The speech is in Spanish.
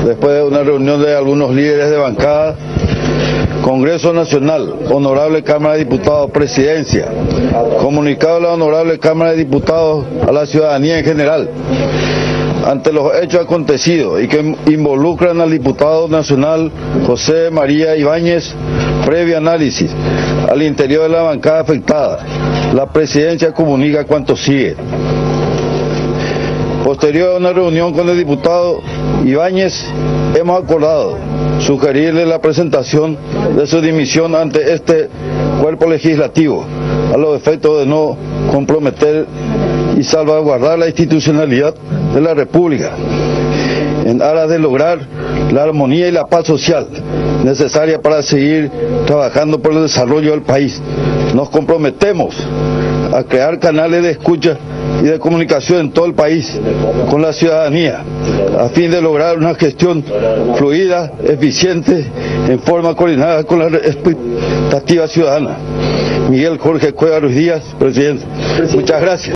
después de una reunión de algunos líderes de bancada, Congreso Nacional, Honorable Cámara de Diputados, Presidencia, comunicado de la Honorable Cámara de Diputados a la ciudadanía en general, ante los hechos acontecidos y que involucran al diputado nacional José María Ibáñez, previo análisis al interior de la bancada afectada, la Presidencia comunica cuanto sigue. Posterior a una reunión con el diputado Ibáñez, hemos acordado sugerirle la presentación de su dimisión ante este cuerpo legislativo, a los efectos de no comprometer y salvaguardar la institucionalidad de la República, en aras de lograr la armonía y la paz social necesaria para seguir trabajando por el desarrollo del país. Nos comprometemos a crear canales de escucha y de comunicación en todo el país con la ciudadanía, a fin de lograr una gestión fluida, eficiente, en forma coordinada con la expectativa ciudadana. Miguel Jorge Cueva Ruiz Díaz, presidente. Muchas gracias.